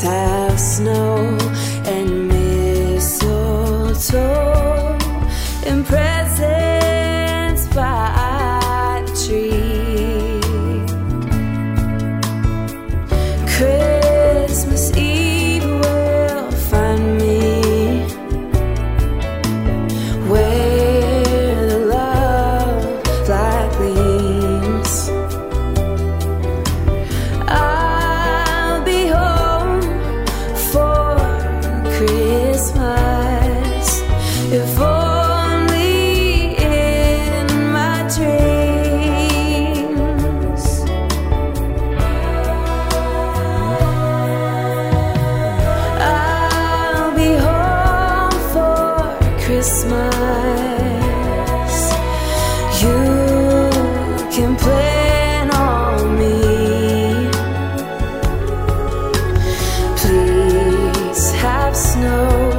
have snow and mistletoe and presents by the tree. Christmas Eve will find me where the love light gleams. I'll be home for Christmas, if only in my dreams. I'll be home for Christmas. You can plan on me. Please have snow